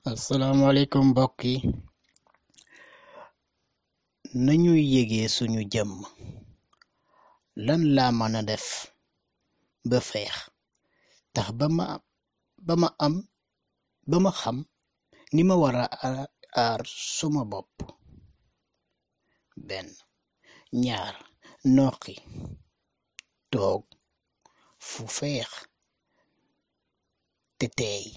asalaamaaleykum mbokk yi nañuy yégee suñu jëmm lan laa mën a def ba feex tax ba ma xam ni ma war a aar suma bopp. benn ñaar noqi toog fu feex te teey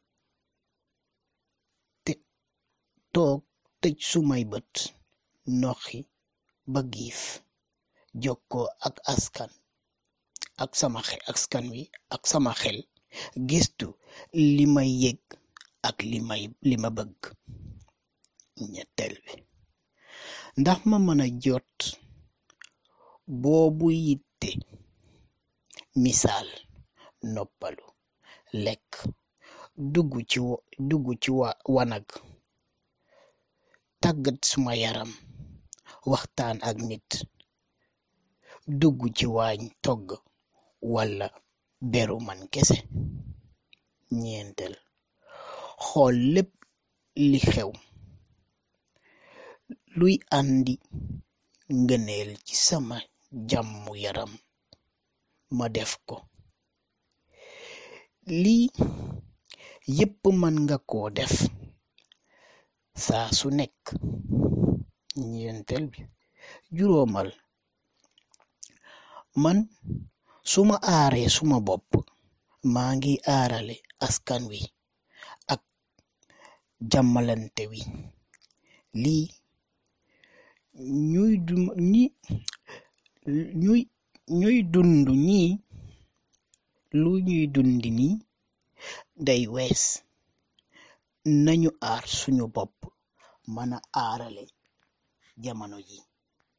toog tëj sumay bët noxi ba giif jokkoo ak askan wi ak sama xel gistu li may yëg ak li ma bëgg. ñetteel bi ndax ma mën a jot boobu yitte misaal noppalu lekk dugg ci wanag tàggat suma yaram waxtaan ak nit dugg ci waañ togg walla beru man kese. ñeenteel xool lépp li xew luy andi ngëneel ci sama jàmmu yaram ma def ko. lii yépp mën nga koo def saa su nekk. ñeenteel bi juróomal man suma aaree suma bopp maa ngi aarale askan wi ak jàmmalante wi. lii ñuy dundi nii day wees. nañu aar suñu bopp mën a aarale jamono ji.